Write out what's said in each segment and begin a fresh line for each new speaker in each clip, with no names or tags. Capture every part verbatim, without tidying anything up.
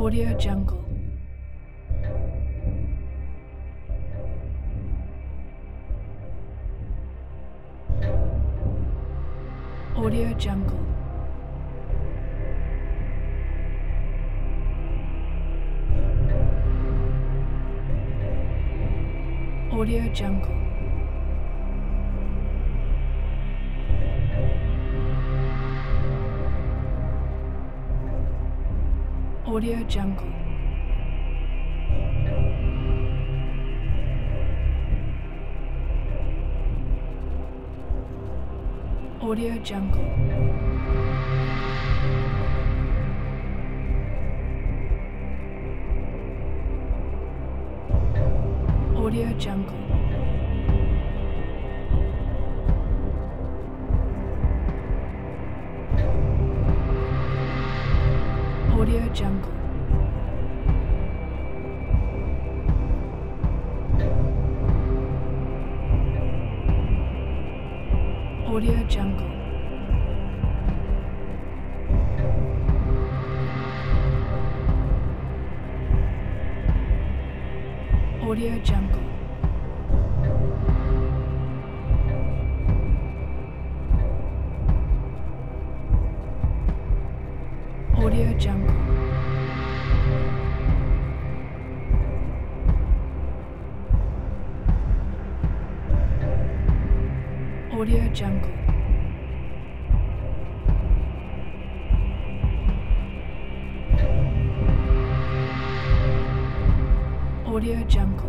Audio Jungle. Audio Jungle. Audio Jungle. Audio Jungle. Audio Jungle. Audio Jungle. Audio Jungle. Audio Jungle. Audio Jungle. Audio Jungle. Audio Jungle. Audio Jungle.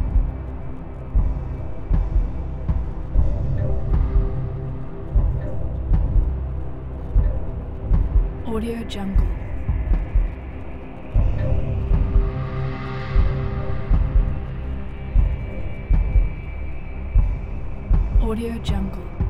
Audio Jungle. Audio Jungle.